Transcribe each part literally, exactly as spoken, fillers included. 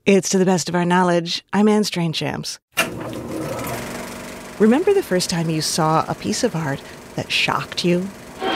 It's To the Best of Our Knowledge. I'm Anne Strainchamps. Remember the first time you saw a piece of art that shocked you?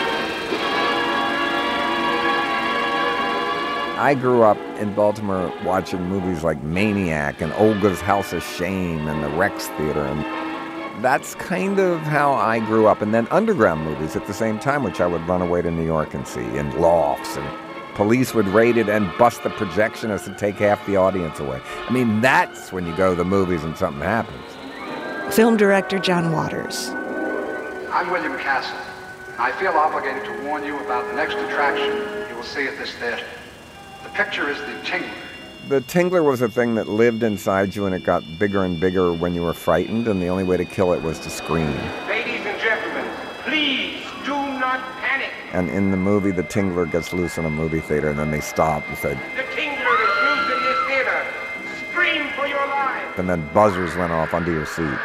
I grew up in Baltimore watching movies like Maniac and Olga's House of Shame and the Rex Theater, and that's kind of how I grew up. And then underground movies at the same time, which I would run away to New York and see, in lofts, and police would raid it and bust the projectionist and take half the audience away. I mean, that's when you go to the movies and something happens. Film director John Waters. I'm William Castle. I feel obligated to warn you about the next attraction you will see at this theater. The picture is The Tingler. The Tingler was a thing that lived inside you, and it got bigger and bigger when you were frightened, and the only way to kill it was to scream. Ladies and gentlemen, please do not panic. And in the movie, the Tingler gets loose in a movie theater, and then they stop and said, The Tingler is loose in this theater. Scream for your lives. And then buzzers went off under your seats.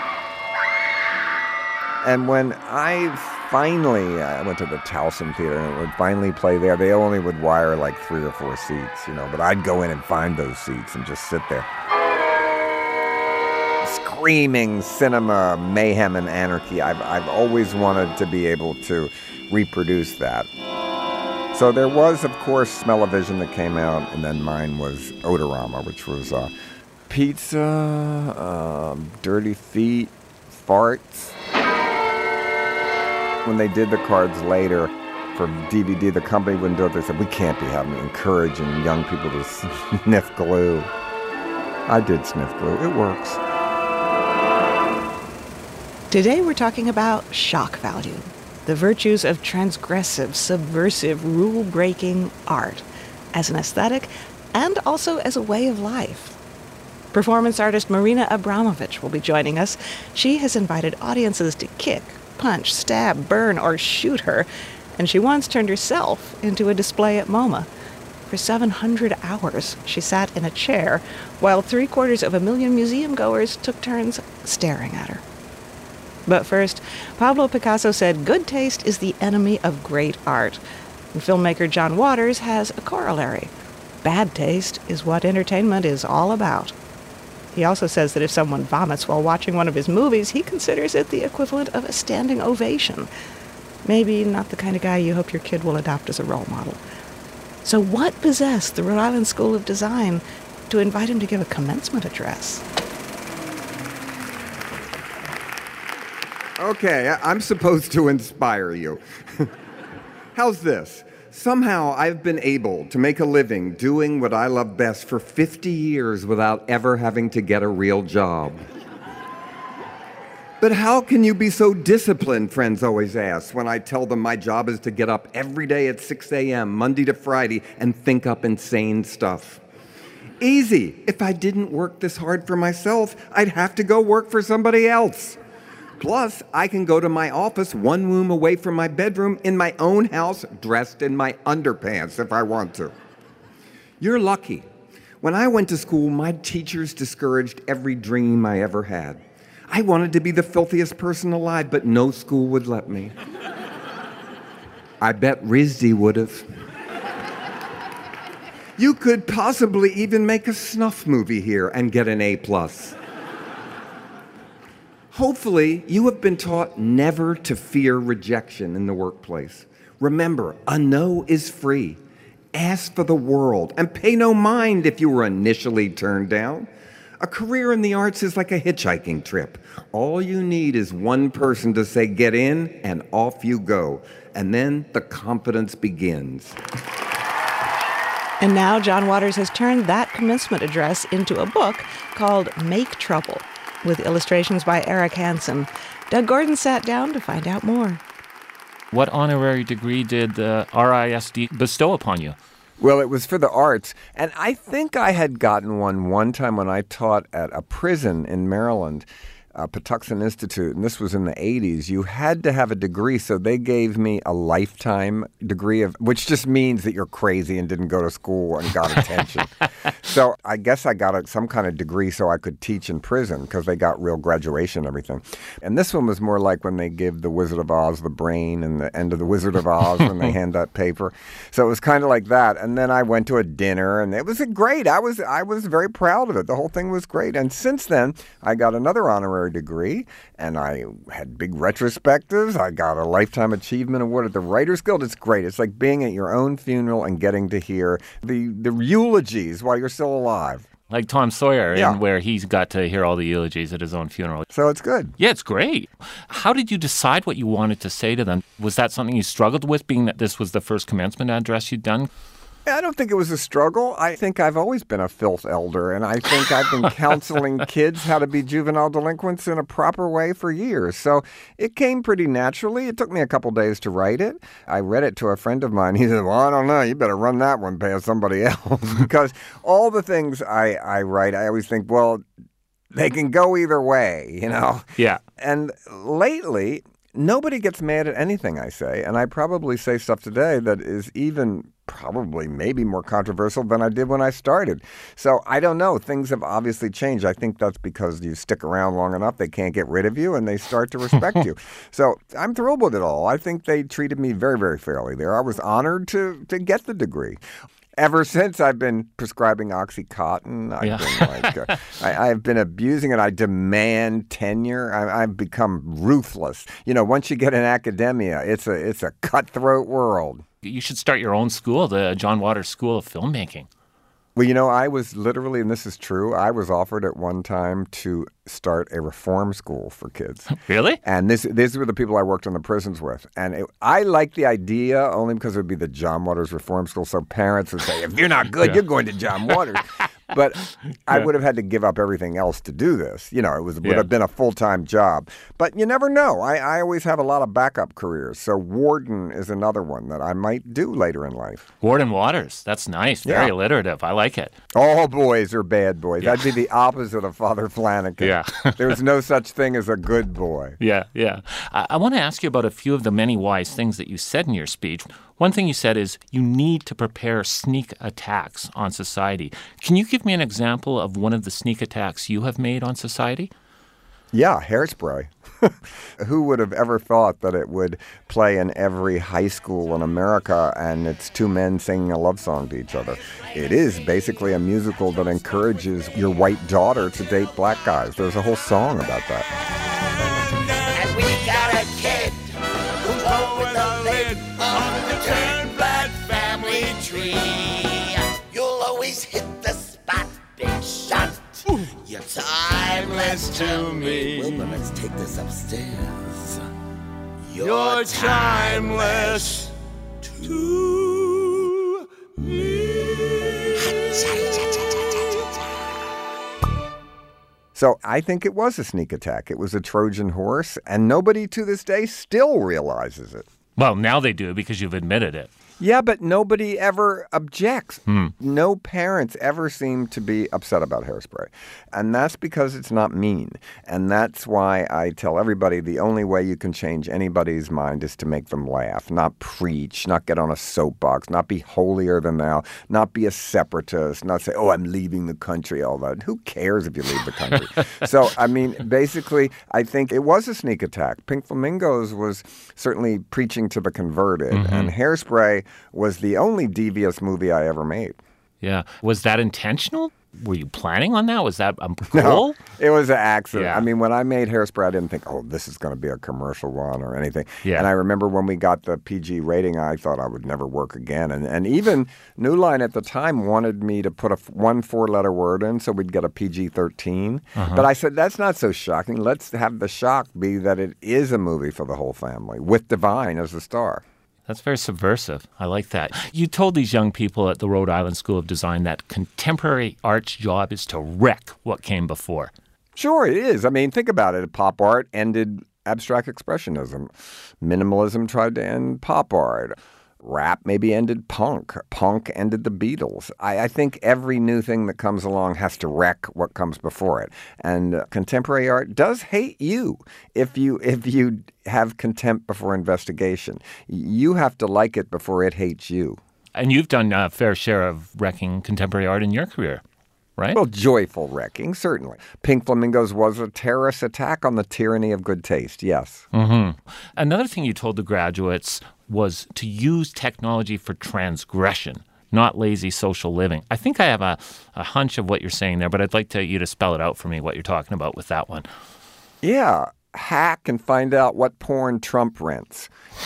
And when I finally, I went to the Towson Theater, and it would finally play there, they only would wire like three or four seats, you know, but I'd go in and find those seats and just sit there. Screaming cinema, mayhem, and anarchy. I've, I've always wanted to be able to reproduce that. So there was, of course, Smell-O-Vision that came out, and then mine was Odorama, which was uh, pizza, uh, dirty feet, farts. When they did the cards later for D V D, the company wouldn't do it. They said, we can't be having encouraging young people to sniff glue. I did sniff glue. It works. Today we're talking about shock value, the virtues of transgressive, subversive, rule-breaking art as an aesthetic and also as a way of life. Performance artist Marina Abramović will be joining us. She has invited audiences to kick, punch, stab, burn, or shoot her, and she once turned herself into a display at MoMA. For seven hundred hours, she sat in a chair while three-quarters of a million museum-goers took turns staring at her. But first, Pablo Picasso said good taste is the enemy of great art. And filmmaker John Waters has a corollary. Bad taste is what entertainment is all about. He also says that if someone vomits while watching one of his movies, he considers it the equivalent of a standing ovation. Maybe not the kind of guy you hope your kid will adopt as a role model. So what possessed the Rhode Island School of Design to invite him to give a commencement address? Okay, I'm supposed to inspire you. How's this? Somehow I've been able to make a living doing what I love best for fifty years without ever having to get a real job. But how can you be so disciplined, friends always ask, when I tell them my job is to get up every day at six a.m., Monday to Friday, and think up insane stuff? Easy. If I didn't work this hard for myself, I'd have to go work for somebody else. Plus, I can go to my office one room away from my bedroom in my own house, dressed in my underpants if I want to. You're lucky. When I went to school, my teachers discouraged every dream I ever had. I wanted to be the filthiest person alive, but no school would let me. I bet R I S D would have. You could possibly even make a snuff movie here and get an A plus. Hopefully, you have been taught never to fear rejection in the workplace. Remember, a no is free. Ask for the world and pay no mind if you were initially turned down. A career in the arts is like a hitchhiking trip. All you need is one person to say, get in, and off you go. And then the confidence begins. And now John Waters has turned that commencement address into a book called Make Trouble, with illustrations by Eric Hansen. Doug Gordon sat down to find out more. What honorary degree did the R I S D bestow upon you? Well, it was for the arts, and I think I had gotten one one time when I taught at a prison in Maryland. uh, Patuxent Institute, and this was in the eighties, you had to have a degree, so they gave me a lifetime degree, of which just means that you're crazy and didn't go to school and got attention. So I guess I got a, some kind of degree so I could teach in prison because they got real graduation and everything. And this one was more like when they give the Wizard of Oz the brain and the end of the Wizard of Oz when they hand that paper. So it was kind of like that. And then I went to a dinner, and it was a great. I was I was very proud of it. The whole thing was great. And since then, I got another honorary degree, and I had big retrospectives. I got a Lifetime Achievement Award at the Writers Guild. It's great. It's like being at your own funeral and getting to hear the, the eulogies while you're still alive. Like Tom Sawyer, Yeah. and where he's got to hear all the eulogies at his own funeral. So it's good. Yeah, it's great. How did you decide what you wanted to say to them? Was that something you struggled with, being that this was the first commencement address you'd done? I don't think it was a struggle. I think I've always been a filth elder, and I think I've been counseling kids how to be juvenile delinquents in a proper way for years. So it came pretty naturally. It took me a couple days to write it. I read it to a friend of mine. He said, well, I don't know. You better run that one past somebody else. Because all the things I, I write, I always think, well, they can go either way, you know? Yeah. And lately, nobody gets mad at anything I say, and I probably say stuff today that is even probably maybe more controversial than I did when I started. So I don't know. Things have obviously changed. I think that's because you stick around long enough, they can't get rid of you, and they start to respect you. So I'm thrilled with it all. I think they treated me very, very fairly there. I was honored to to get the degree. Ever since I've been prescribing Oxycontin, I've Yeah. been like, uh, I, I've been abusing it. I demand tenure. I, I've become ruthless. You know, once you get in academia, it's a it's a cutthroat world. You should start your own school, the John Waters School of Filmmaking. Well, you know, I was literally, and this is true, I was offered at one time to start a reform school for kids. Really? And this, these were the people I worked in the prisons with. And it, I liked the idea only because it would be the John Waters Reform School. So parents would say, if you're not good, Yeah. you're going to John Waters. But I Yeah. would have had to give up everything else to do this. You know, it was, would Yeah. have been a full-time job. But you never know. I, I always have a lot of backup careers. So warden is another one that I might do later in life. Warden Waters. That's nice. Very Yeah. alliterative. I like it. All boys are bad boys. Yeah. I'd be the opposite of Father Flanagan. Yeah. There's no such thing as a good boy. Yeah, yeah. I, I want to ask you about a few of the many wise things that you said in your speech. One thing you said is you need to prepare sneak attacks on society. Can you give me an example of one of the sneak attacks you have made on society? Yeah, Hairspray. Who would have ever thought that it would play in every high school in America and it's two men singing a love song to each other? It is basically a musical that encourages your white daughter to date black guys. There's a whole song about that. And we got a kid who's blowing the lid on the Turnblad family tree. You'll always hit the spot, big shot. You're timeless to me. Well, but let's take this upstairs. You're timeless to me. So I think it was a sneak attack. It was a Trojan horse, and nobody to this day still realizes it. Well, now they do because you've admitted it. Yeah, but nobody ever objects. Hmm. No parents ever seem to be upset about Hairspray. And that's because it's not mean. And that's why I tell everybody the only way you can change anybody's mind is to make them laugh, not preach, not get on a soapbox, not be holier than thou, not be a separatist, not say, oh, I'm leaving the country, all that. Who cares if you leave the country? So, I mean, basically, I think it was a sneak attack. Pink Flamingos was certainly preaching to the converted, Mm-hmm. and Hairspray was the only devious movie I ever made. Yeah. Was that intentional? Were you planning on that? Was that a No, goal? it was an accident. Yeah. I mean, when I made Hairspray, I didn't think, oh, this is going to be a commercial one or anything. Yeah. And I remember when we got the P G rating, I thought I would never work again. And and even New Line at the time wanted me to put a f- one four-letter word in so we'd get a P G thirteen. Uh-huh. But I said, that's not so shocking. Let's have the shock be that it is a movie for the whole family with Divine as the star. That's very subversive. I like that. You told these young people at the Rhode Island School of Design that contemporary art's job is to wreck what came before. Sure, it is. I mean, think about it. Pop art ended abstract expressionism. Minimalism tried to end pop art. Rap maybe ended punk. Punk ended the Beatles. I, I think every new thing that comes along has to wreck what comes before it. And uh, contemporary art does hate you if you if you have contempt before investigation. You have to like it before it hates you. And you've done a fair share of wrecking contemporary art in your career, right? Well, joyful wrecking, certainly. Pink Flamingos was a terrorist attack on the tyranny of good taste, yes. Mm-hmm. Another thing you told the graduates was to use technology for transgression, not lazy social living. I think I have a, a hunch of what you're saying there, but I'd like to, you to spell it out for me, what you're talking about with that one. Yeah. Hack and find out what porn Trump rents.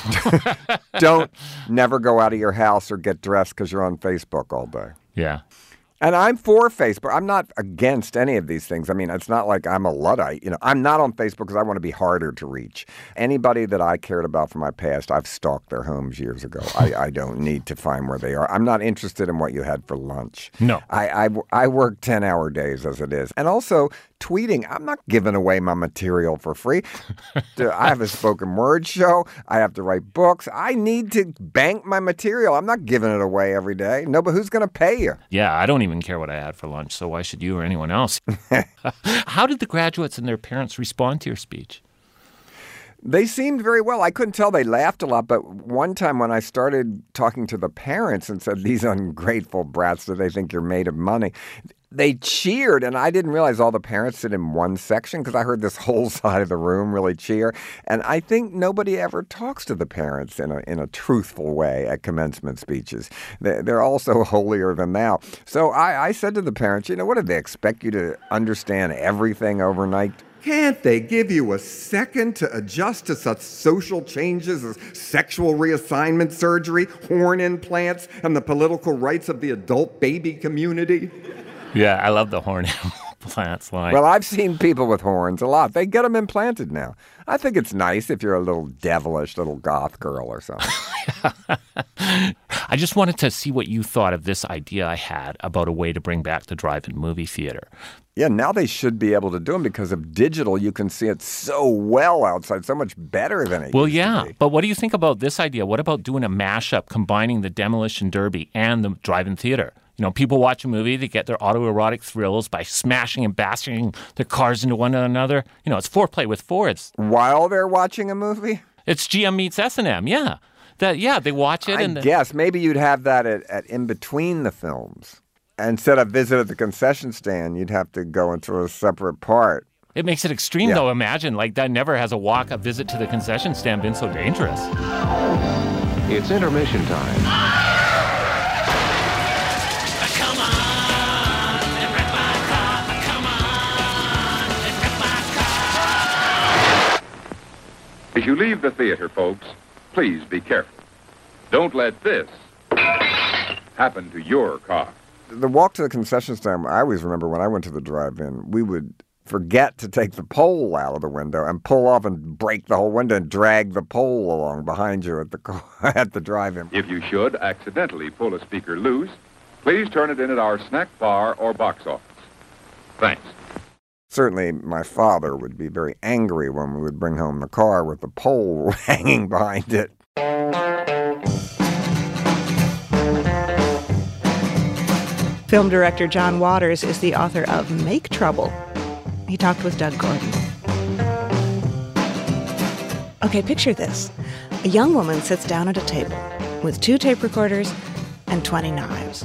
Don't never go out of your house or get dressed because you're on Facebook all day. Yeah. And I'm for Facebook. I'm not against any of these things. I mean, it's not like I'm a Luddite. You know, I'm not on Facebook because I want to be harder to reach. Anybody that I cared about from my past, I've stalked their homes years ago. I, I don't need to find where they are. I'm not interested in what you had for lunch. No. I, I, I work ten-hour days as it is. And also, tweeting, I'm not giving away my material for free. I have a spoken word show. I have to write books. I need to bank my material. I'm not giving it away every day. No, but who's going to pay you? Yeah, I don't even care what I had for lunch, so why should you or anyone else? How did the graduates and their parents respond to your speech? They seemed very well. I couldn't tell. They laughed a lot. But one time when I started talking to the parents and said, these ungrateful brats, do they think you're made of money? They cheered, and I didn't realize all the parents sit in one section because I heard this whole side of the room really cheer. And I think nobody ever talks to the parents in a in a truthful way at commencement speeches. They're also holier than thou. So I, I said to the parents, you know, what did they expect you to understand everything overnight? Can't they give you a second to adjust to such social changes as sexual reassignment surgery, horn implants, and the political rights of the adult baby community? Yeah, I love the horn implants line. Well, I've seen people with horns a lot. They get them implanted now. I think it's nice if you're a little devilish little goth girl or something. I just wanted to see what you thought of this idea I had about a way to bring back the drive-in movie theater. Yeah, now they should be able to do them because of digital. You can see it so well outside, so much better than it well, used yeah, to be. But what do you think about this idea? What about doing a mashup combining the Demolition Derby and the drive-in theater? You know, people watch a movie, they get their autoerotic thrills by smashing and bashing their cars into one another. You know, it's foreplay with Fords. While they're watching a movie? It's G M meets S and M, yeah. That, yeah, they watch it. I and guess maybe you'd have that at, at in between the films. Instead of visit at the concession stand, you'd have to go into a separate part. It makes it extreme, Yeah. though. Imagine, like, that never has a walk, a visit to the concession stand been so dangerous. It's intermission time. Come on, and wreck my car. Come on, and wreck my car. As you leave the theater, folks, please be careful. Don't let this happen to your car. The walk to the concession stand, I always remember when I went to the drive-in, we would forget to take the pole out of the window and pull off and break the whole window and drag the pole along behind you at the at the drive-in. If you should accidentally pull a speaker loose, please turn it in at our snack bar or box office. Thanks. Certainly, my father would be very angry when we would bring home the car with the pole hanging behind it. Film director John Waters is the author of Make Trouble. He talked with Doug Gordon. Okay, picture this. A young woman sits down at a table with two tape recorders and twenty knives.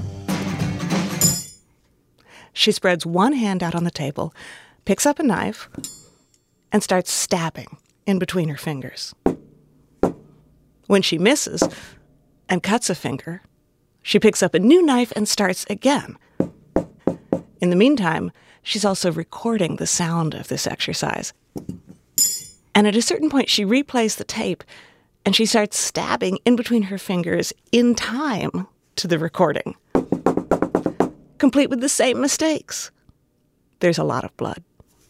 She spreads one hand out on the table, picks up a knife, and starts stabbing in between her fingers. When she misses and cuts a finger, she picks up a new knife and starts again. In the meantime, she's also recording the sound of this exercise. And at a certain point, she replays the tape, and she starts stabbing in between her fingers in time to the recording, complete with the same mistakes. There's a lot of blood.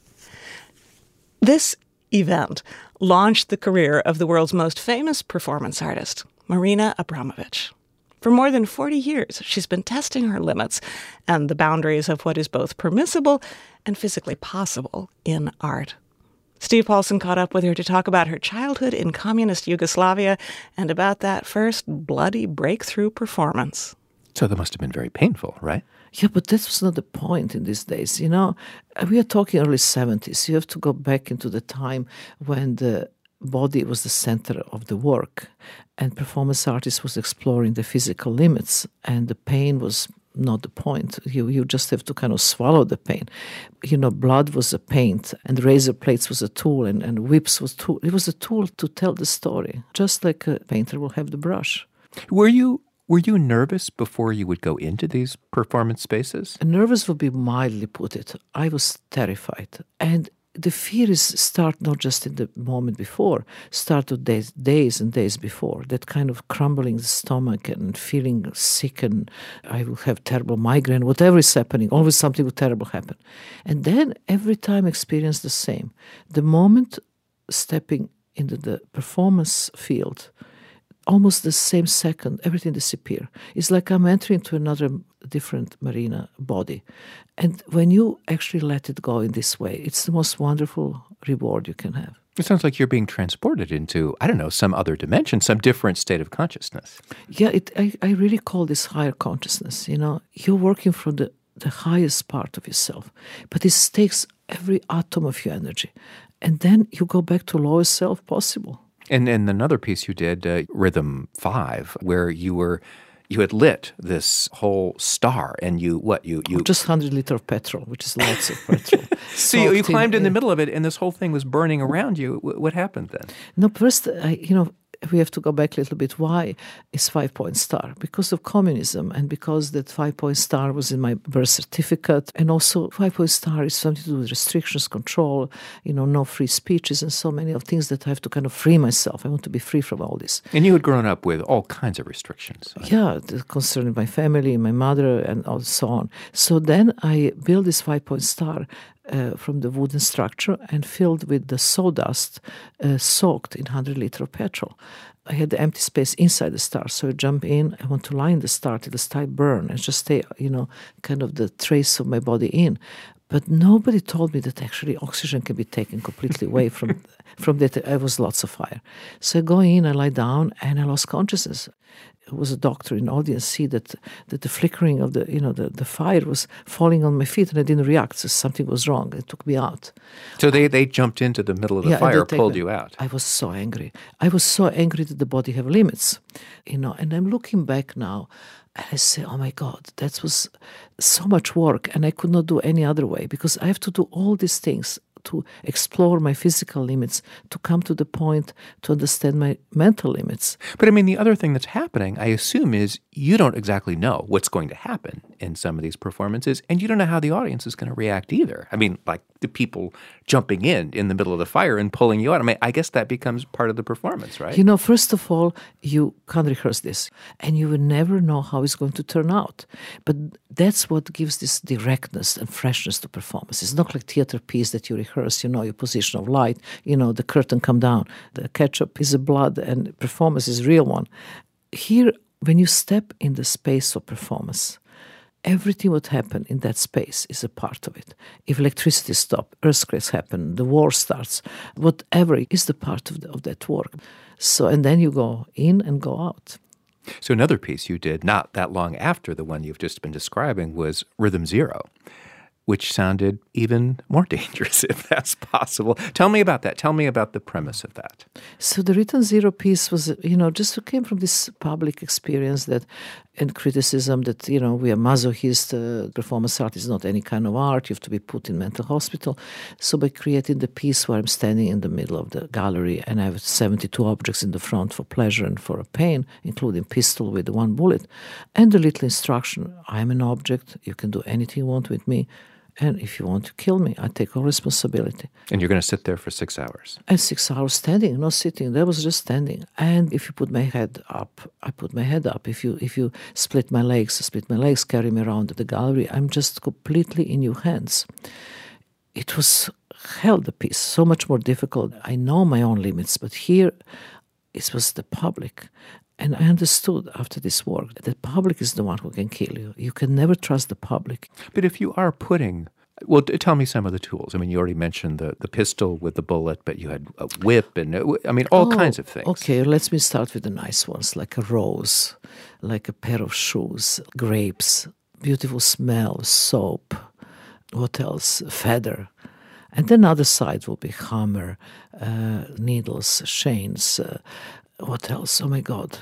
This event launched the career of the world's most famous performance artist, Marina Abramović. For more than forty years, she's been testing her limits and the boundaries of what is both permissible and physically possible in art. Steve Paulson caught up with her to talk about her childhood in communist Yugoslavia and about that first bloody breakthrough performance. So that must have been very painful, right? Yeah, but that was not the point in these days. You know, we are talking early seventies. You have to go back into the time when the body was the center of the work, and performance artists was exploring the physical limits, and the pain was not the point. You you just have to kind of swallow the pain. You know, blood was a paint, and razor plates was a tool, and, and whips was tool. It was a tool to tell the story, just like a painter will have the brush. Were you were you nervous before you would go into these performance spaces? Nervous would be mildly put it. I was terrified, and the fears start not just in the moment before, start with days, days and days before, that kind of crumbling the stomach and feeling sick, and I will have terrible migraine, whatever is happening, always something will terrible happen. And then every time experience the same. The moment stepping into the performance field, almost the same second, everything disappears. It's like I'm entering into another different marina body. And when you actually let it go in this way, it's the most wonderful reward you can have. It sounds like you're being transported into, I don't know, some other dimension, some different state of consciousness. Yeah, it, I, I really call this higher consciousness. You know, you're working from the, the highest part of yourself, but it takes every atom of your energy. And then you go back to lowest self possible. And and another piece you did, uh, Rhythm Five, where you were you had lit this whole star, and you what you you just hundred liter of petrol, which is lots of petrol. So you, you climbed in, in the middle of it, and this whole thing was burning around you. W- what happened then? No, first, I, you know. We have to go back a little bit. Why is five-point star? Because of communism, and because that five-point star was in my birth certificate. And also five-point star is something to do with restrictions, control, you know, no free speeches, and so many of things that I have to kind of free myself. I want to be free from all this. And you had grown up with all kinds of restrictions. Yeah, concerning my family, my mother, and so on. So then I built this five-point star Uh, from the wooden structure and filled with the sawdust uh, soaked in one hundred liter of petrol. I had the empty space inside the star, so I jump in, I want to line the star till the star burn and just stay, you know, kind of the trace of my body in. But nobody told me that actually oxygen can be taken completely away from from that. I was lots of fire. So I go in, I lie down, and I lost consciousness. It was a doctor in the audience see that, that the flickering of the, you know, the, the fire was falling on my feet, and I didn't react, so something was wrong. It took me out. So they, they jumped into the middle of the yeah, fire, pulled me. you out. I was so angry. I was so angry that the body have limits, you know, and I'm looking back now, and I say, oh my God, that was so much work, and I could not do any other way, because I have to do all these things to explore my physical limits, to come to the point to understand my mental limits. But I mean, the other thing that's happening, I assume, is you don't exactly know what's going to happen in some of these performances, and you don't know how the audience is going to react either. I mean, like the people jumping in in the middle of the fire and pulling you out. I mean, I guess that becomes part of the performance, right? You know, first of all, you can't rehearse this, and you will never know how it's going to turn out. But that's what gives this directness and freshness to performance. It's not like theater piece that you rehearse, you know, your position of light, you know, the curtain come down, the ketchup is a blood, and performance is a real one. Here, when you step in the space of performance, everything what happen in that space is a part of it. If electricity stops, earthquakes happen, the war starts, whatever is the part of, the, of that work. So, and then you go in and go out. So another piece you did not that long after the one you've just been describing was Rhythm Zero, which sounded even more dangerous, if that's possible. Tell me about that. Tell me about the premise of that. So the Rhythm Zero piece was, you know, just came from this public experience that, and criticism that, you know, we are masochist, uh, performance art is not any kind of art, you have to be put in mental hospital. So by creating the piece where I'm standing in the middle of the gallery and I have seventy-two objects in the front for pleasure and for pain, including pistol with one bullet, and the little instruction, I'm an object, you can do anything you want with me, and if you want to kill me, I take all responsibility. And you're going to sit there for six hours. And six hours standing, not sitting. That was just standing. And if you put my head up, I put my head up. If you if you split my legs, split my legs, carry me around the gallery, I'm just completely in your hands. It was hell, the piece, so much more difficult. I know my own limits, but here it was the public. And I understood after this work that the public is the one who can kill you. You can never trust the public. But if you are putting Well, t- tell me some of the tools. I mean, you already mentioned the, the pistol with the bullet, but you had a whip and, uh, I mean, all Oh, kinds of things. Okay, let me start with the nice ones, like a rose, like a pair of shoes, grapes, beautiful smell, soap. What else? Feather. And then other side will be hammer, uh, needles, chains. Uh, what else? Oh my God.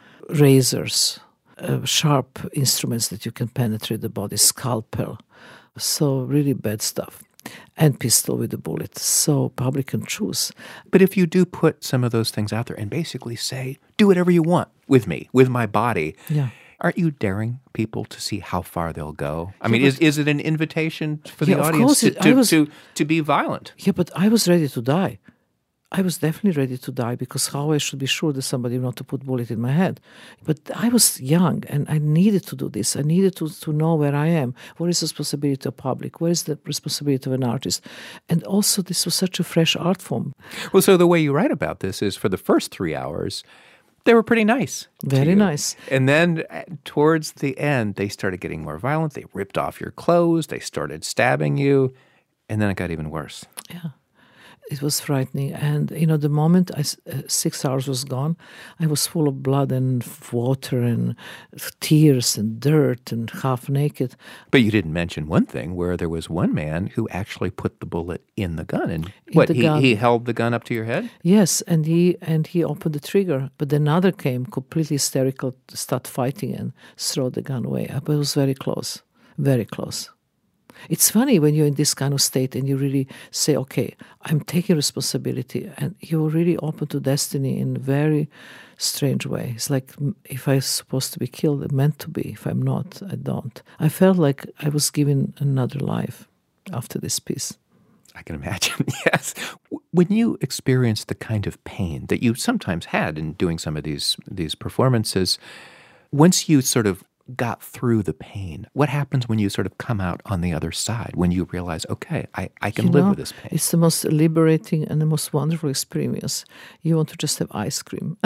Razors, uh, sharp instruments that you can penetrate the body, scalpel. So really bad stuff. And pistol with a bullet. So public can choose. But if you do put some of those things out there and basically say, do whatever you want with me, with my body, Yeah. aren't you daring people to see how far they'll go? I Yeah, mean, but- is, is it an invitation for Yeah, the of audience course to, it- I to, was- to, to be violent? Yeah, but I was ready to die. I was definitely ready to die because how I should be sure that somebody will not to put bullet in my head. But I was young and I needed to do this. I needed to, to know where I am. What is the responsibility of public? What is the responsibility of an artist? And also this was such a fresh art form. Well, so the way you write about this is for the first three hours, they were pretty nice. to Very you. nice. And then uh, towards the end, they started getting more violent. They ripped off your clothes. They started stabbing you. And then it got even worse. Yeah. It was frightening. And, you know, the moment I, uh, six hours was gone, I was full of blood and water and tears and dirt and half naked. But you didn't mention one thing where there was one man who actually put the bullet in the gun. And In what, the he, gun. he held the gun up to your head? Yes, and he and he opened the trigger. But another came, completely hysterical, to start fighting and throw the gun away. But it was very close, very close. It's funny when you're in this kind of state and you really say, okay, I'm taking responsibility, and you're really open to destiny in a very strange way. It's like if I'm supposed to be killed, I'm meant to be. If I'm not, I don't. I felt like I was given another life after this piece. I can imagine, yes. When you experienced the kind of pain that you sometimes had in doing some of these these performances, once you sort of got through the pain, what happens when you sort of come out on the other side, when you realize, okay, I, I can You live know, with this pain? It's the most liberating and the most wonderful experience. You want to just have ice cream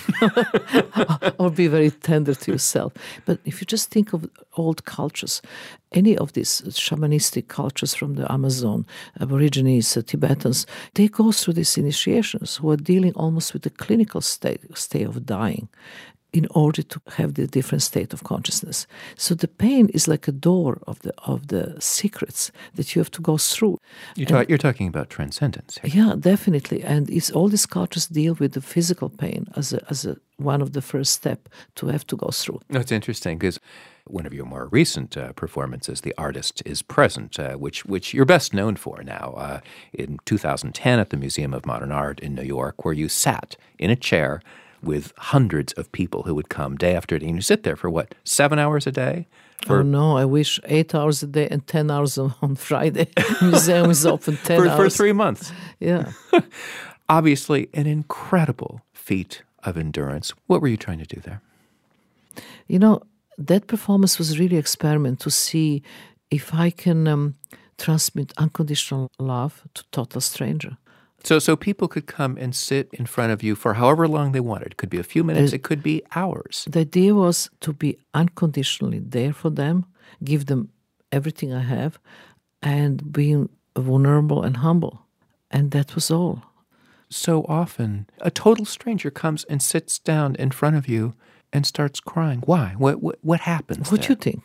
or be very tender to yourself. But if you just think of old cultures, any of these shamanistic cultures from the Amazon, Aborigines, uh, Tibetans, they go through these initiations who are dealing almost with the clinical state, state of dying, in order to have the different state of consciousness. So the pain is like a door of the of the secrets that you have to go through. You're, ta- you're talking about transcendence here. Yeah, definitely. And it's all these cultures deal with the physical pain as a, as a, one of the first step to have to go through. No, it's interesting because one of your more recent uh, performances, The Artist is Present, uh, which which you're best known for now, uh, in two thousand ten at the Museum of Modern Art in New York, where you sat in a chair with hundreds of people who would come day after day. And you sit there for, what, seven hours a day? For, oh, no, I wish eight hours a day and ten hours on Friday. Museum is open ten for, hours. for three months. Yeah. Obviously, an incredible feat of endurance. What were you trying to do there? You know, that performance was really experiment to see if I can um, transmit unconditional love to total stranger. So so people could come and sit in front of you for however long they wanted. It could be a few minutes. Uh, It could be hours. The idea was to be unconditionally there for them, give them everything I have, and being vulnerable and humble. And that was all. So often, a total stranger comes and sits down in front of you and starts crying. Why? What what, what happens What do you there? think?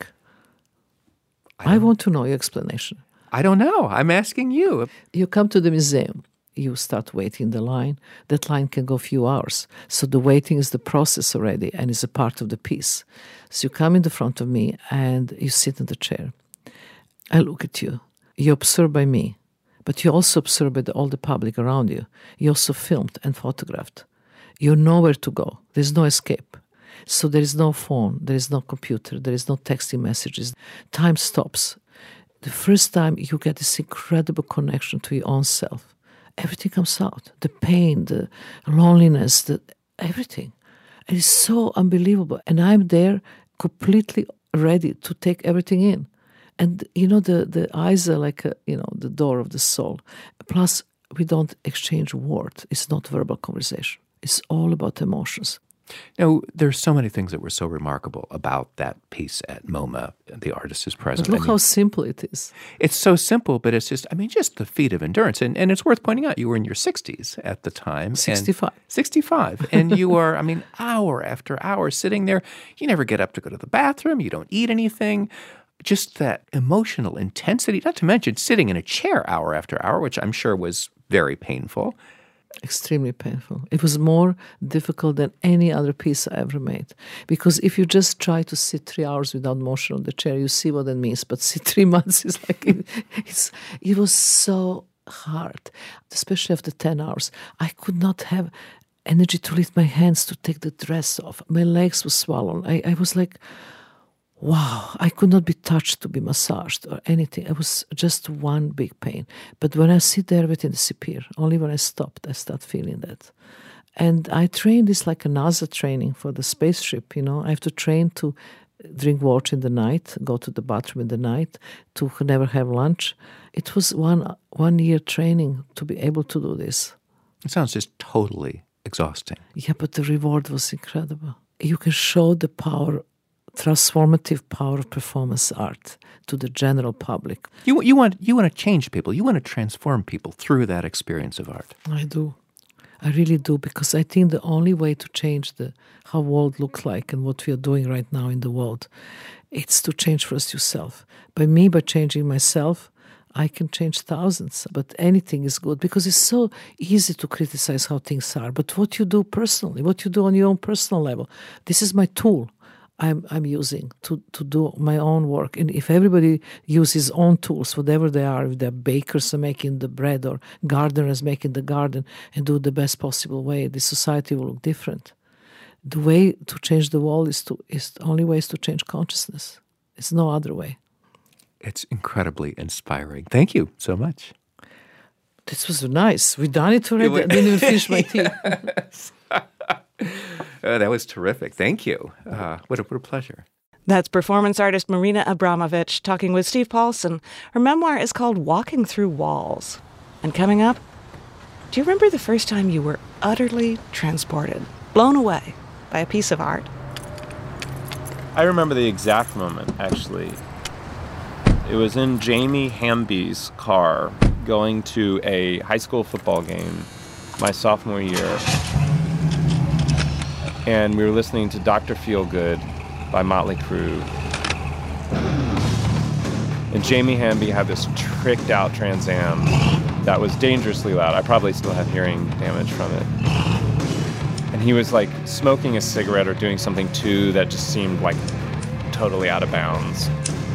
I, I want to know your explanation. I don't know. I'm asking you. You come to the museum. You start waiting in the line. That line can go a few hours. So the waiting is the process already and is a part of the piece. So you come in the front of me and you sit in the chair. I look at you. You're observed by me, but you're also observed by the, all the public around you. You're also filmed and photographed. You know where to go. There's no escape. So there is no phone. There is no computer. There is no texting messages. Time stops. The first time you get this incredible connection to your own self. Everything comes out. The pain, the loneliness, the everything. It is so unbelievable. And I'm there completely ready to take everything in. And, you know, the, the eyes are like, a, you know, the door of the soul. Plus, we don't exchange words. It's not verbal conversation. It's all about emotions. Now, there's so many things that were so remarkable about that piece at MoMA. The artist is present. But look I mean, how simple it is. It's so simple, but it's just, I mean, just the feat of endurance. And, and it's worth pointing out, you were in your sixties at the time. sixty-five. And sixty-five. And you are, I mean, hour after hour sitting there. You never get up to go to the bathroom. You don't eat anything. Just that emotional intensity, not to mention sitting in a chair hour after hour, which I'm sure was very painful. Extremely painful. It was more difficult than any other piece I ever made. Because if you just try to sit three hours without motion on the chair, you see what that means. But sit three months is like, it, it's, it was so hard, especially after ten hours. I could not have energy to lift my hands to take the dress off. My legs were swollen. I, I was like, wow, I could not be touched to be massaged or anything. It was just one big pain. But when I sit there, everything disappeared. Only when I stopped, I start feeling that. And I trained this like a NASA training for the spaceship, you know. I have to train to drink water in the night, go to the bathroom in the night, to never have lunch. It was one one year training to be able to do this. It sounds just totally exhausting. Yeah, but the reward was incredible. You can show the power transformative power of performance art to the general public. You you want you want to change people. You want to transform people through that experience of art. I do. I really do, because I think the only way to change the how world looks like and what we are doing right now in the world, it's to change first yourself. By me, by changing myself, I can change thousands, but anything is good because it's so easy to criticize how things are. But what you do personally, what you do on your own personal level, this is my tool. I'm I'm using to, to do my own work. And if everybody uses his own tools, whatever they are, if they're bakers are making the bread or gardeners making the garden, and do it the best possible way, the society will look different. The way to change the world is to is the only way is to change consciousness. It's no other way. It's incredibly inspiring. Thank you so much. This was nice. We done it already. I didn't even finish my tea. Uh, that was terrific. Thank you. Uh, what, a, what a pleasure. That's performance artist Marina Abramovic talking with Steve Paulson. Her memoir is called Walking Through Walls. And coming up, do you remember the first time you were utterly transported, blown away by a piece of art? I remember the exact moment, actually. It was in Jamie Hamby's car going to a high school football game my sophomore year. And we were listening to Doctor Feelgood by Motley Crue. And Jamie Hamby had this tricked out Trans Am that was dangerously loud. I probably still have hearing damage from it. And he was like smoking a cigarette or doing something too that just seemed like totally out of bounds.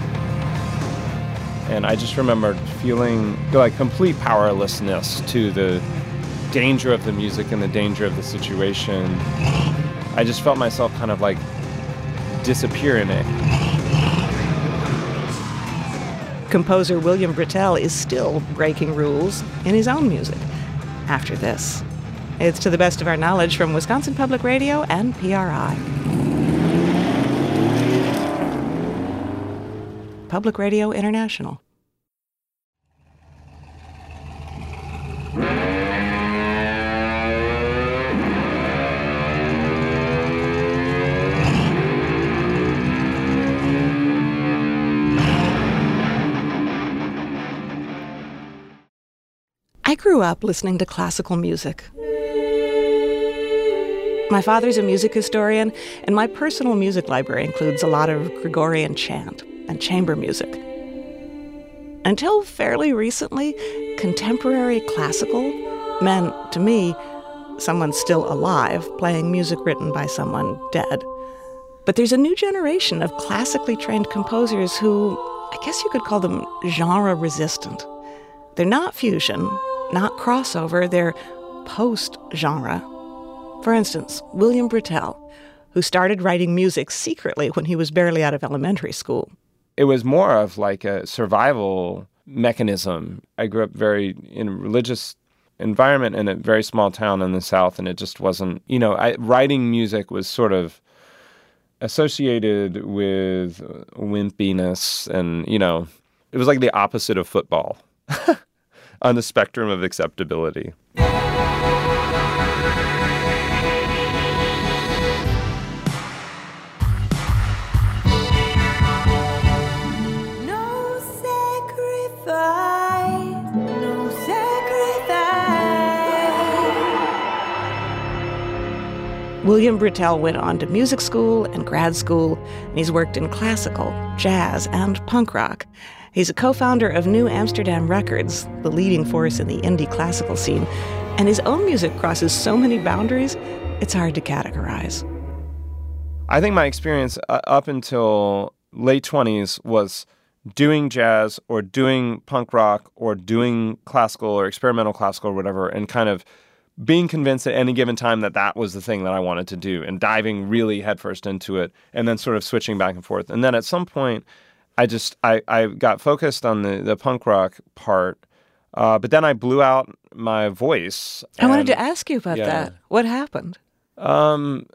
And I just remembered feeling like complete powerlessness to the danger of the music and the danger of the situation. I just felt myself kind of like disappear in it. Composer William Brittell is still breaking rules in his own music. After this, it's To the Best of Our Knowledge from Wisconsin Public Radio and P R I. Public Radio International. I grew up listening to classical music. My father's a music historian, and my personal music library includes a lot of Gregorian chant and chamber music. Until fairly recently, contemporary classical meant, to me, someone still alive playing music written by someone dead. But there's a new generation of classically trained composers who, I guess you could call them genre-resistant. They're not fusion, not crossover, they're post-genre. For instance, William Brittell, who started writing music secretly when he was barely out of elementary school. It was more of like a survival mechanism. I grew up very in a religious environment in a very small town in the South, and it just wasn't, you know, I, writing music was sort of associated with wimpiness, and, you know, it was like the opposite of football. On the spectrum of acceptability. fight, no sacrifice. William Brittell went on to music school and grad school, and he's worked in classical, jazz, and punk rock. He's a co-founder of New Amsterdam Records, the leading force in the indie classical scene, and his own music crosses so many boundaries, it's hard to categorize. I think my experience uh, up until late twenties was doing jazz or doing punk rock or doing classical or experimental classical or whatever, and kind of being convinced at any given time that that was the thing that I wanted to do and diving really headfirst into it and then sort of switching back and forth. And then at some point, I just, I, I got focused on the, the punk rock part, uh, but then I blew out my voice. I wanted to ask you about yeah. that. What happened? Um,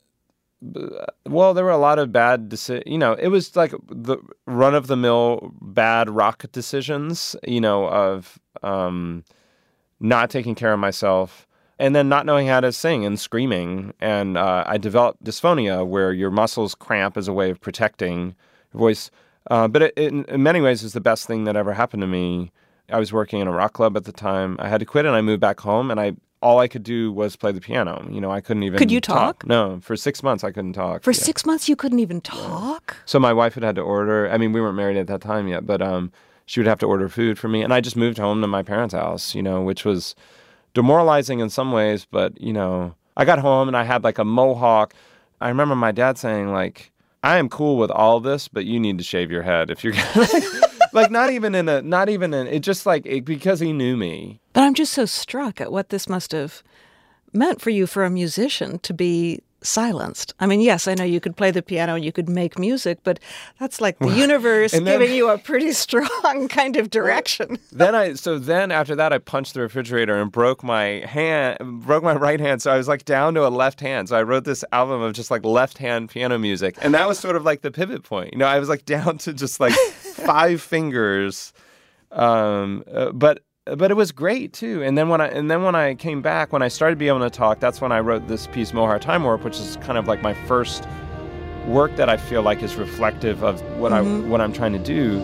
well, there were a lot of bad decisions. You know, it was like the run-of-the-mill bad rock decisions, you know, of um, not taking care of myself and then not knowing how to sing and screaming. And uh, I developed dysphonia, where your muscles cramp as a way of protecting your voice. Uh, but it, it, in many ways, is the best thing that ever happened to me. I was working in a rock club at the time. I had to quit, and I moved back home, and I all I could do was play the piano. You know, I couldn't even Could you talk? talk. No, for six months I couldn't talk. For yeah. six months you couldn't even talk? So my wife had had to order, I mean, we weren't married at that time yet, but um, she would have to order food for me. And I just moved home to my parents' house, you know, which was demoralizing in some ways. But, you know, I got home and I had like a mohawk. I remember my dad saying, like, I am cool with all this, but you need to shave your head if you're going to... Like, not even in a, not even in, it just like, it, because he knew me. But I'm just so struck at what this must have meant for you, for a musician, to be silenced. I mean, yes, I know you could play the piano and you could make music, but that's like the universe then, giving you a pretty strong kind of direction. Then I, so then after that, I punched the refrigerator and broke my hand, broke my right hand. So I was like down to a left hand. So I wrote this album of just like left hand piano music. And that was sort of like the pivot point. You know, I was like down to just like five fingers. Um, uh, but But it was great too. And then when I and then when I came back, when I started being able to talk, that's when I wrote this piece, Mohar Time Warp, which is kind of like my first work that I feel like is reflective of what mm-hmm. I what I'm trying to do.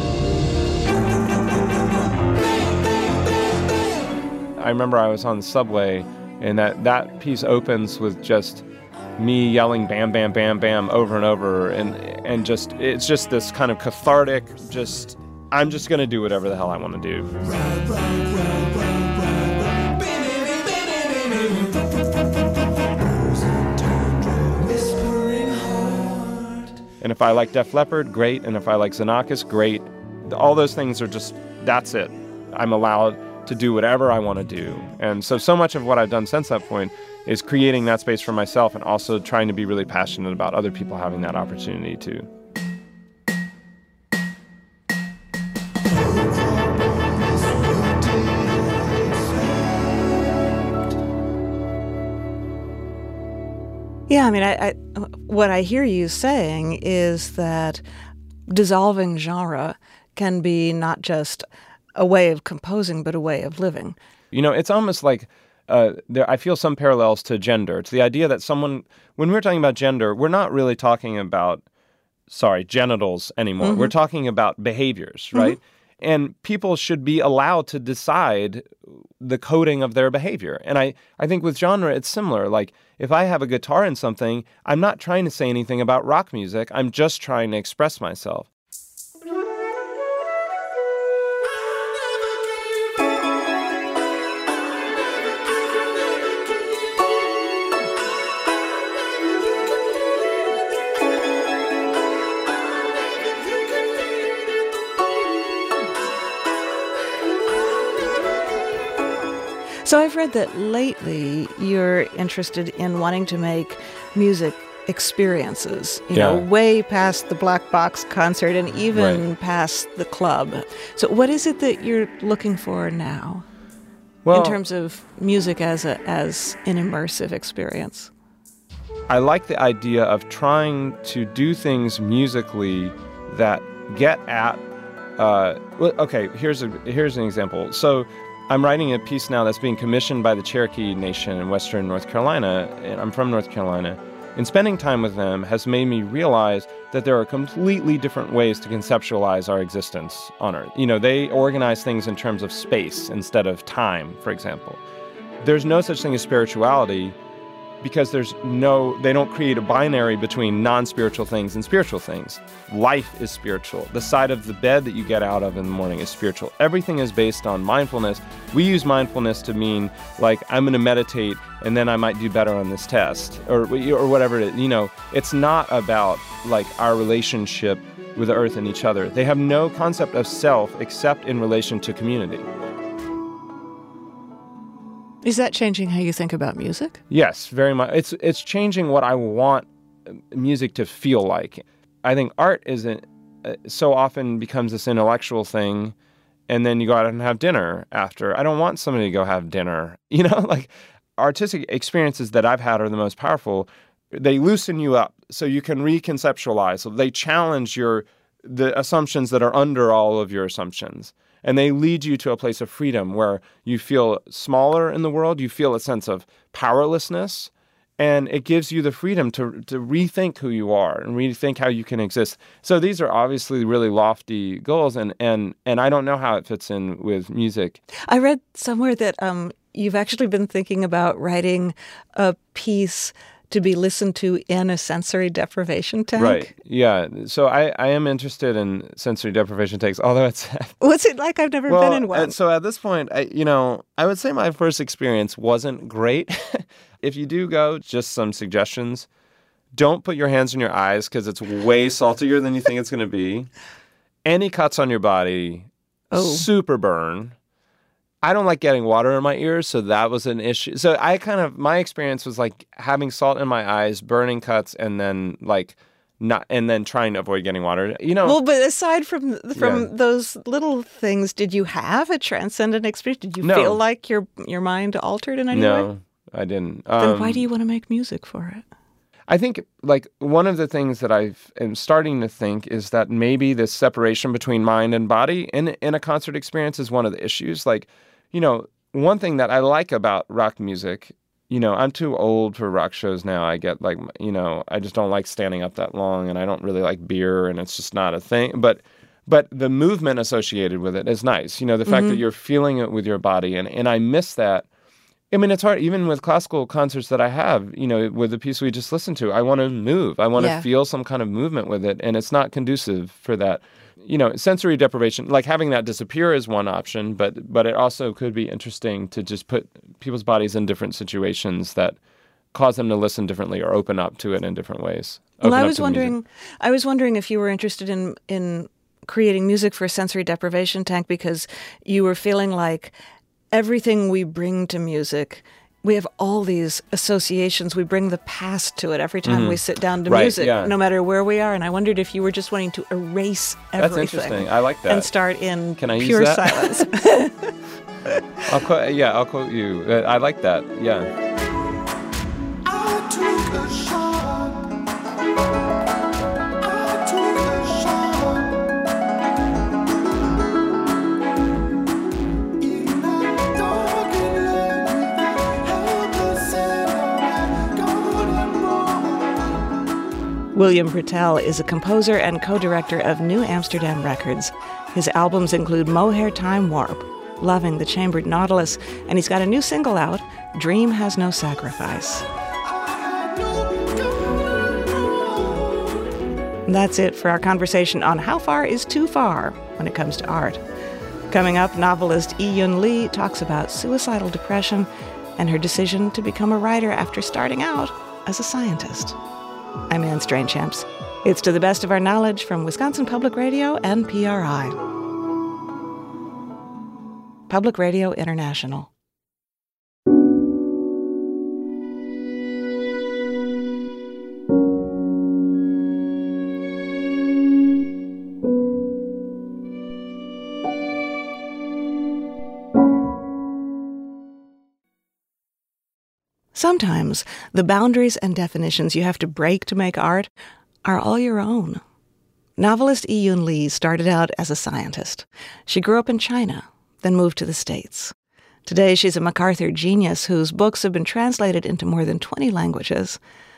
I remember I was on the subway, and that, that piece opens with just me yelling bam, bam, bam, bam over and over, and and just it's just this kind of cathartic, just I'm just going to do whatever the hell I want to do. And if I like Def Leppard, great. And if I like Xenakis, great. All those things are just, that's it. I'm allowed to do whatever I want to do. And so, so much of what I've done since that point is creating that space for myself and also trying to be really passionate about other people having that opportunity too. Yeah, I mean, I, I, what I hear you saying is that dissolving genre can be not just a way of composing, but a way of living. You know, it's almost like uh, there, I feel some parallels to gender, to the idea that someone, when we're talking about gender, we're not really talking about, sorry, genitals anymore. Mm-hmm. We're talking about behaviors, right? Mm-hmm. And people should be allowed to decide the coding of their behavior. And I, I think with genre, it's similar. Like, if I have a guitar in something, I'm not trying to say anything about rock music. I'm just trying to express myself. So I've read that lately you're interested in wanting to make music experiences, you yeah. know, way past the black box concert and even right. past the club. So what is it that you're looking for now well, in terms of music as a, as an immersive experience? I like the idea of trying to do things musically that get at, uh, okay, here's a here's an example. So I'm writing a piece now that's being commissioned by the Cherokee Nation in western North Carolina, and I'm from North Carolina. And spending time with them has made me realize that there are completely different ways to conceptualize our existence on Earth. You know, they organize things in terms of space instead of time, for example. There's no such thing as spirituality because there's no, they don't create a binary between non-spiritual things and spiritual things. Life is spiritual. The side of the bed that you get out of in the morning is spiritual. Everything is based on mindfulness. We use mindfulness to mean, like, I'm going to meditate and then I might do better on this test, or or whatever it is. You know, it's not about, like, our relationship with the earth and each other. They have no concept of self except in relation to community. Is that changing how you think about music? Yes, very much. It's it's changing what I want music to feel like. I think art isn't uh, so often becomes this intellectual thing, and then you go out and have dinner after. I don't want somebody to go have dinner. You know, like, artistic experiences that I've had are the most powerful. They loosen you up so you can reconceptualize. So they challenge your the assumptions that are under all of your assumptions. And they lead you to a place of freedom where you feel smaller in the world, you feel a sense of powerlessness, and it gives you the freedom to to rethink who you are and rethink how you can exist. So these are obviously really lofty goals, and and, and I don't know how it fits in with music. I read somewhere that um, you've actually been thinking about writing a piece to be listened to in a sensory deprivation tank. Right. Yeah. So I, I am interested in sensory deprivation tanks, although it's... What's it like? I've never well, been in one. So at this point, I, you know, I would say my first experience wasn't great. If you do go, just some suggestions. Don't put your hands in your eyes because it's way saltier than you think it's going to be. Any cuts on your body, oh. super burn. I don't like getting water in my ears, so that was an issue. So I kind of, my experience was like having salt in my eyes, burning cuts, and then like not, and then trying to avoid getting water. You know. Well, but aside from from Yeah. those little things, did you have a transcendent experience? Did you No. feel like your your mind altered in any way? No, I didn't. Then Um, why do you want to make music for it? I think, like, one of the things that I am starting to think is that maybe this separation between mind and body in in a concert experience is one of the issues. Like, you know, one thing that I like about rock music, you know, I'm too old for rock shows now. I get like, you know, I just don't like standing up that long, and I don't really like beer, and it's just not a thing. But but the movement associated with it is nice. You know, the fact Mhm. that you're feeling it with your body, and, and I miss that. I mean, it's hard, even with classical concerts that I have, you know, with the piece we just listened to, I want to move. I want to Yeah. feel some kind of movement with it, and it's not conducive for that. You know, sensory deprivation, like having that disappear is one option, but but it also could be interesting to just put people's bodies in different situations that cause them to listen differently or open up to it in different ways. Well, Open I up was to the music. wondering, I was wondering if you were interested in in creating music for a sensory deprivation tank because you were feeling like everything we bring to music, we have all these associations. We bring the past to it every time Mhm. we sit down to Right, music, yeah. no matter where we are. And I wondered if you were just wanting to erase That's everything. interesting. I like that. And start in Can I use pure that? silence. I'll quote, yeah, I'll quote you. Uh, I like that. Yeah. I took a shot. I took a shot. In that dark and lonely, helpless and golden moon. William Brittell is a composer and co-director of New Amsterdam Records. His albums include Mohair Time Warp, Loving the Chambered Nautilus, and he's got a new single out, Dream Has No Sacrifice. And that's it for our conversation on how far is too far when it comes to art. Coming up, novelist Yi-Yun Lee talks about suicidal depression and her decision to become a writer after starting out as a scientist. I'm Anne Strainchamps. It's To the Best of Our Knowledge from Wisconsin Public Radio and P R I. Public Radio International. Sometimes the boundaries and definitions you have to break to make art are all your own. Novelist Yi-Yun Lee started out as a scientist. She grew up in China, then moved to the States. Today she's a MacArthur genius whose books have been translated into more than twenty languages.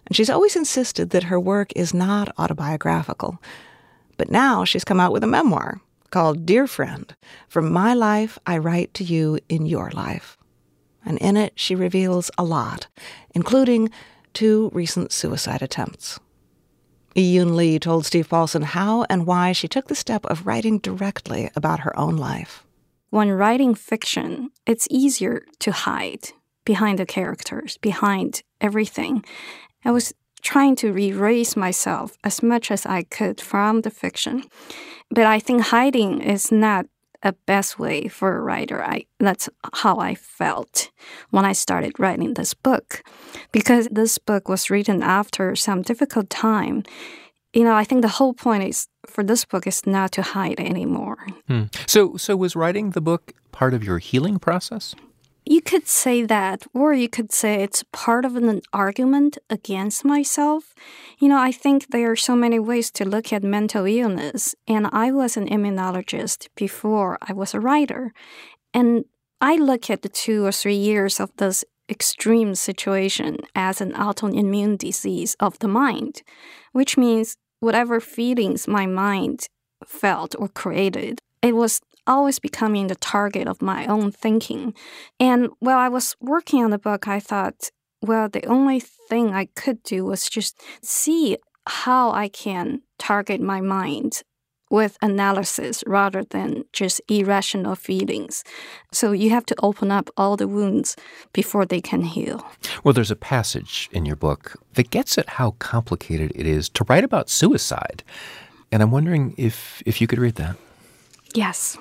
and she's always insisted that her work is not autobiographical. But now she's come out with a memoir called Dear Friend, From My Life, I Write to You in Your Life. And in it, she reveals a lot, including two recent suicide attempts. Yi-Yoon Lee told Steve Paulson how and why she took the step of writing directly about her own life. When writing fiction, it's easier to hide behind the characters, behind everything. I was trying to erase myself as much as I could from the fiction. But I think hiding is not a best way for a writer. I, that's how I felt when I started writing this book. Because this book was written after some difficult time. You know, I think the whole point is for this book is not to hide anymore. Hmm. So, so was writing the book part of your healing process? You could say that, or you could say it's part of an argument against myself. You know, I think there are so many ways to look at mental illness, and I was an immunologist before I was a writer. And I look at the two or three years of this extreme situation as an autoimmune disease of the mind, which means whatever feelings my mind felt or created, it was always becoming the target of my own thinking. And while I was working on the book, I thought, well, the only thing I could do was just see how I can target my mind with analysis rather than just irrational feelings. So you have to open up all the wounds before they can heal. Well, there's a passage in your book that gets at how complicated it is to write about suicide. And I'm wondering if, if you could read that. Yes.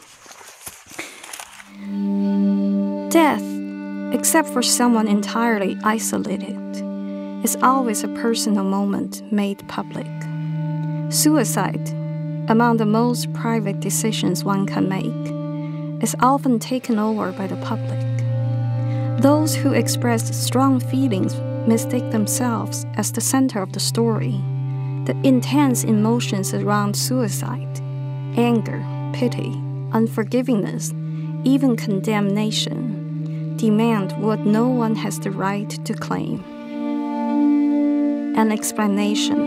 Death, except for someone entirely isolated, is always a personal moment made public. Suicide, among the most private decisions one can make, is often taken over by the public. Those who express strong feelings mistake themselves as the center of the story. The intense emotions around suicide, anger, pity, unforgivingness, even condemnation, demand what no one has the right to claim. An explanation.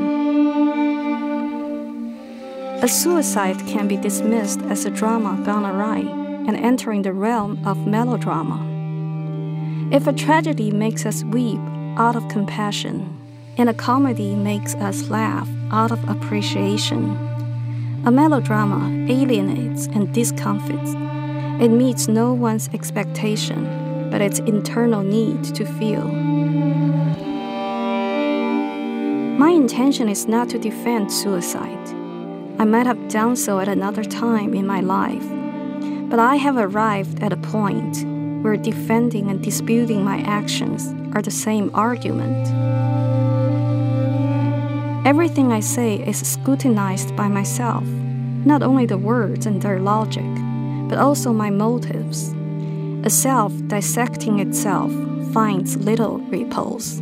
A suicide can be dismissed as a drama gone awry and entering the realm of melodrama. If a tragedy makes us weep out of compassion, and a comedy makes us laugh out of appreciation, a melodrama alienates and discomfits. It meets no one's expectation, but its internal need to feel. My intention is not to defend suicide. I might have done so at another time in my life, but I have arrived at a point where defending and disputing my actions are the same argument. Everything I say is scrutinized by myself, not only the words and their logic, but also my motives. A self dissecting itself finds little repose.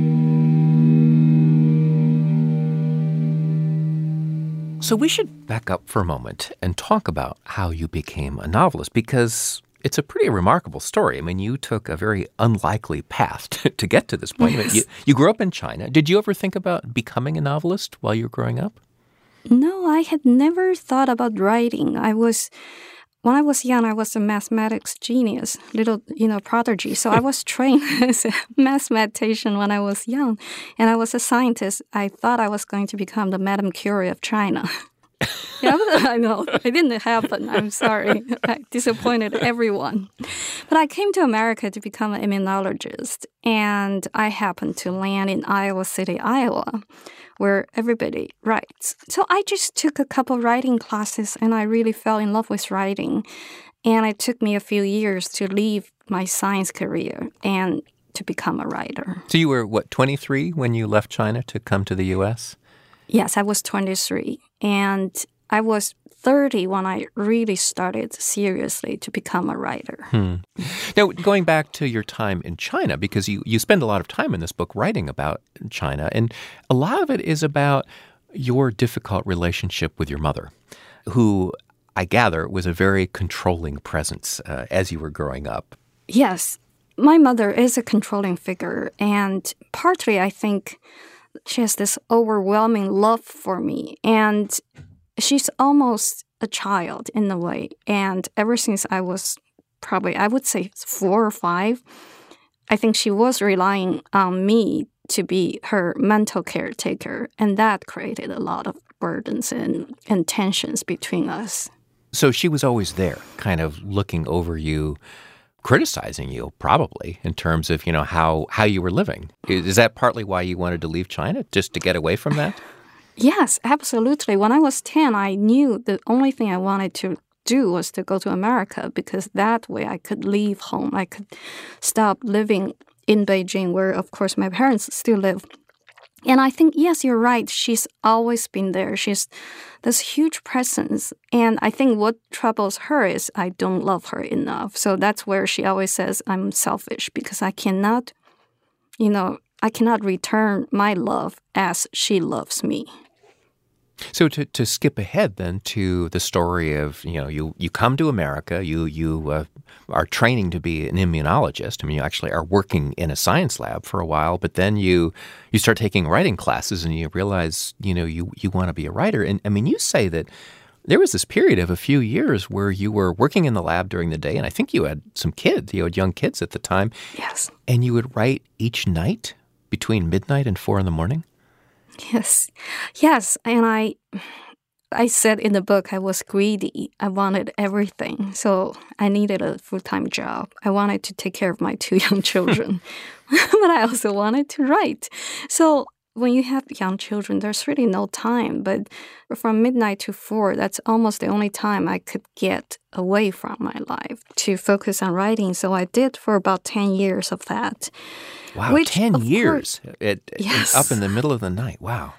So we should back up for a moment and talk about how you became a novelist, because it's a pretty remarkable story. I mean, you took a very unlikely path to, to get to this point. Yes. You, you grew up in China. Did you ever think about becoming a novelist while you were growing up? No, I had never thought about writing. I was, when I was young, I was a mathematics genius, little, you know, prodigy. So I was trained as a mathematician when I was young. And I was a scientist. I thought I was going to become the Madame Curie of China. Yeah, I know. It didn't happen. I'm sorry. I disappointed everyone. But I came to America to become an immunologist, and I happened to land in Iowa City, Iowa, where everybody writes. So I just took a couple writing classes, and I really fell in love with writing. And it took me a few years to leave my science career and to become a writer. So you were, what, twenty-three when you left China to come to the U S? Yes, I was twenty-three, and I was thirty when I really started seriously to become a writer. Hmm. Now, going back to your time in China, because you, you spend a lot of time in this book writing about China, and a lot of it is about your difficult relationship with your mother, who I gather was a very controlling presence uh, as you were growing up. Yes, my mother is a controlling figure, and partly I think she has this overwhelming love for me. And she's almost a child in a way. And ever since I was probably, I would say four or five, I think she was relying on me to be her mental caretaker. And that created a lot of burdens and, and tensions between us. So she was always there, kind of looking over you, criticizing you, probably, in terms of, you know, how, how you were living. Is that partly why you wanted to leave China, just to get away from that? Yes, absolutely. When I was ten, I knew the only thing I wanted to do was to go to America, because that way I could leave home. I could stop living in Beijing, where, of course, my parents still live. And I think, yes, you're right. She's always been there. She's this huge presence. And I think what troubles her is I don't love her enough. So that's where she always says I'm selfish, because I cannot, you know, I cannot return my love as she loves me. So to, to skip ahead then to the story of, you know, you, you come to America, you you uh, are training to be an immunologist. I mean, you actually are working in a science lab for a while, but then you you start taking writing classes and you realize, you know, you, you want to be a writer. And I mean, you say that there was this period of a few years where you were working in the lab during the day, and I think you had some kids, you had young kids at the time. Yes. And you would write each night between midnight and four in the morning? Yes. Yes. And I I said in the book I was greedy. I wanted everything. So I needed a full-time job. I wanted to take care of my two young children. But I also wanted to write. So when you have young children, there's really no time. But from midnight to four, that's almost the only time I could get away from my life to focus on writing. So I did for about ten years of that. Wow, which, ten years course, it, yes. Up in the middle of the night. Wow.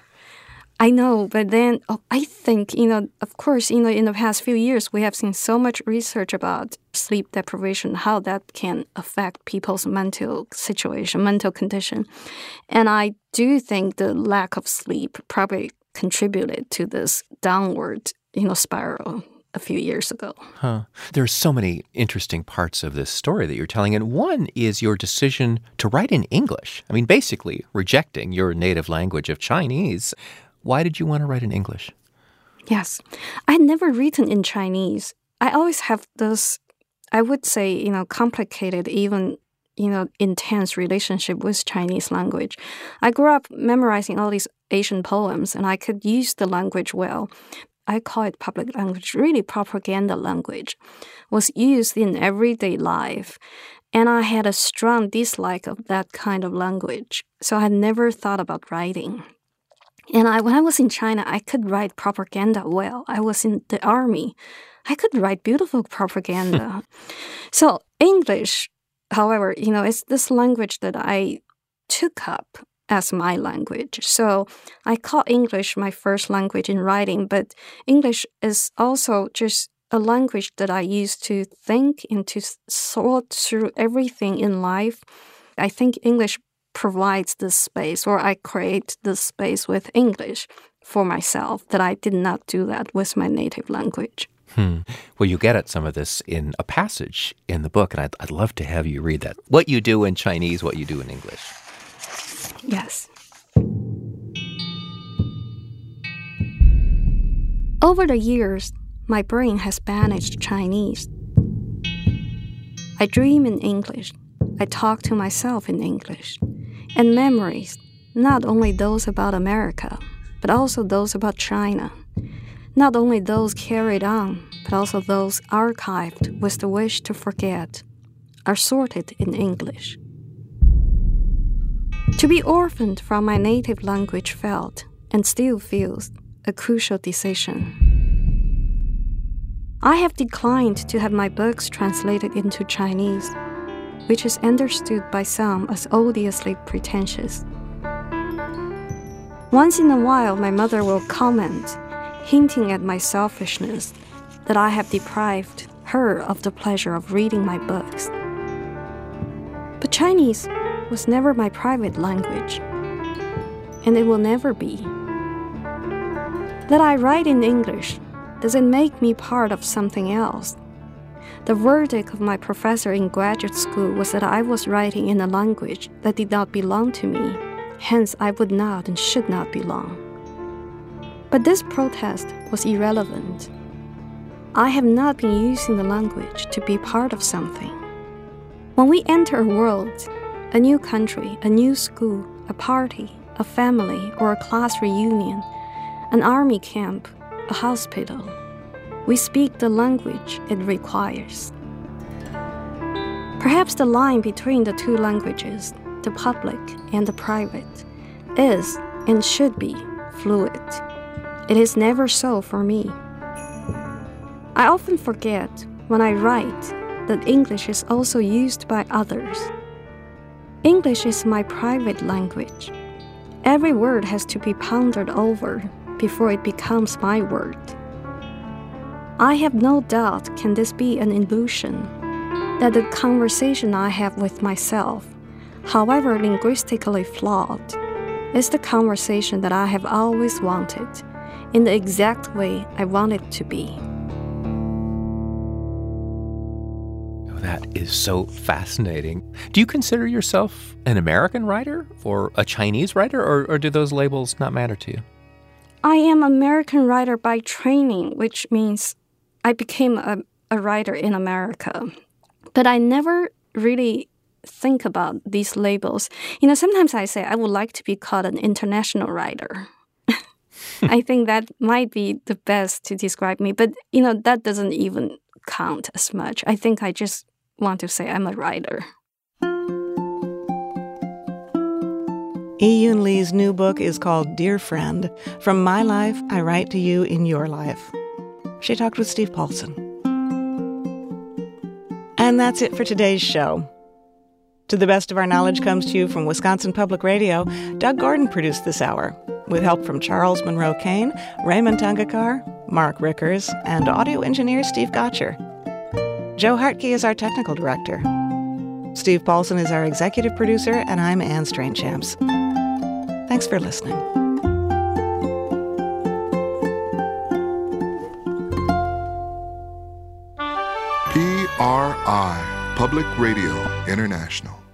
I know, but then oh, I think, you know, of course, you know, in the past few years, we have seen so much research about sleep deprivation, how that can affect people's mental situation, mental condition. And I do think the lack of sleep probably contributed to this downward, you know, spiral a few years ago. Huh. There's so many interesting parts of this story that you're telling, and one is your decision to write in English. I mean, basically rejecting your native language of Chinese. Why did you want to write in English? Yes. I had never written in Chinese. I always have this, I would say, you know, complicated, even, you know, intense relationship with Chinese language. I grew up memorizing all these Asian poems, and I could use the language well. I call it public language, really propaganda language, was used in everyday life. And I had a strong dislike of that kind of language. So I had never thought about writing. And I, when I was in China, I could write propaganda well. I was in the army. I could write beautiful propaganda. So English, however, you know, it's this language that I took up as my language. So I call English my first language in writing, but English is also just a language that I use to think and to sort through everything in life. I think English provides this space, or I create this space with English for myself, that I did not do that with my native language. Hmm. Well, you get at some of this in a passage in the book, and I'd, I'd love to have you read that. What you do in Chinese, what you do in English. Yes. Over the years, my brain has banished Chinese. I dream in English. I talk to myself in English. And memories, not only those about America, but also those about China. Not only those carried on, but also those archived with the wish to forget, are sorted in English. To be orphaned from my native language felt, and still feels, a crucial decision. I have declined to have my books translated into Chinese, which is understood by some as odiously pretentious. Once in a while, my mother will comment, hinting at my selfishness, that I have deprived her of the pleasure of reading my books. But Chinese was never my private language, and it will never be. That I write in English doesn't make me part of something else. The verdict of my professor in graduate school was that I was writing in a language that did not belong to me, hence I would not and should not belong. But this protest was irrelevant. I have not been using the language to be part of something. When we enter a world, a new country, a new school, a party, a family, or a class reunion, an army camp, a hospital, we speak the language it requires. Perhaps the line between the two languages, the public and the private, is and should be fluid. It is never so for me. I often forget when I write that English is also used by others. English is my private language. Every word has to be pondered over before it becomes my word. I have no doubt can this be an illusion, that the conversation I have with myself, however linguistically flawed, is the conversation that I have always wanted, in the exact way I want it to be. That is so fascinating. Do you consider yourself an American writer or a Chinese writer, or, or do those labels not matter to you? I am an American writer by training, which means I became a, a writer in America. But I never really think about these labels. You know, sometimes I say I would like to be called an international writer. I think that might be the best to describe me. But, you know, that doesn't even count as much. I think I just want to say I'm a writer. Yi-Yun Lee's new book is called Dear Friend, From My Life, I Write to You in Your Life. She talked with Steve Paulson. And that's it for today's show. To the Best of Our Knowledge comes to you from Wisconsin Public Radio. Doug Gordon produced this hour, with help from Charles Monroe Kane, Raymond Tungakar, Mark Rickers, and audio engineer Steve Gotcher. Joe Hartke is our technical director. Steve Paulson is our executive producer, and I'm Anne Strainchamps. Thanks for listening. P R I, Public Radio International.